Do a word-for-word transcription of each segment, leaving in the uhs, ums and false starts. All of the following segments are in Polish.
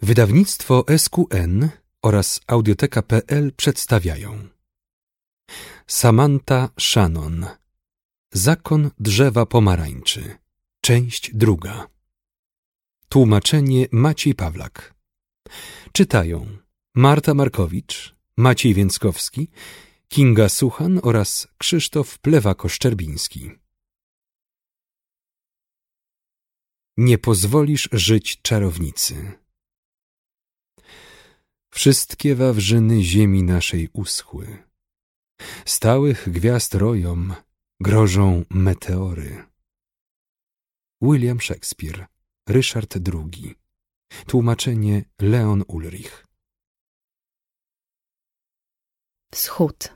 Wydawnictwo S Q N oraz Audioteka kropka p l przedstawiają Samantha Shannon. Zakon drzewa pomarańczy. Część druga. Tłumaczenie Maciej Pawlak. Czytają Marta Markowicz, Maciej Więckowski, Kinga Suchan oraz Krzysztof Plewako-Szczerbiński. Nie pozwolisz żyć czarownicy. Wszystkie wawrzyny ziemi naszej uschły. Stałych gwiazd roją, grożą meteory. William Shakespeare, Ryszard drugi. Tłumaczenie Leon Ulrich. Wschód.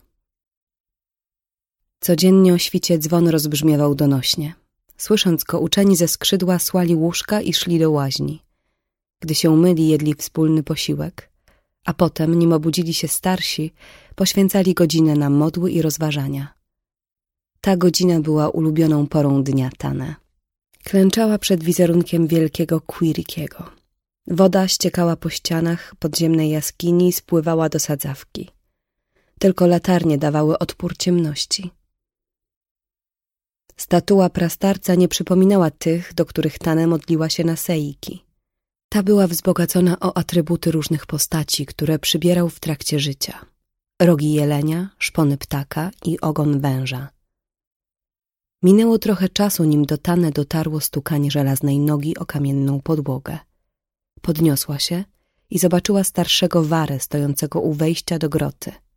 Codziennie o świcie dzwon rozbrzmiewał donośnie. Słysząc go, uczeni ze skrzydła słali łóżka i szli do łaźni. Gdy się umyli, jedli wspólny posiłek, a potem, nim obudzili się starsi, poświęcali godzinę na modły i rozważania. Ta godzina była ulubioną porą dnia Tane. Klęczała przed wizerunkiem wielkiego Quirikiego. Woda ściekała po ścianach podziemnej jaskini i spływała do sadzawki. Tylko latarnie dawały odpór ciemności. Statua prastarca nie przypominała tych, do których Tane modliła się na Seiki. Ta była wzbogacona o atrybuty różnych postaci, które przybierał w trakcie życia. Rogi jelenia, szpony ptaka i ogon węża. Minęło trochę czasu, nim do Tane dotarło stukanie żelaznej nogi o kamienną podłogę. Podniosła się i zobaczyła starszego Warę stojącego u wejścia do groty.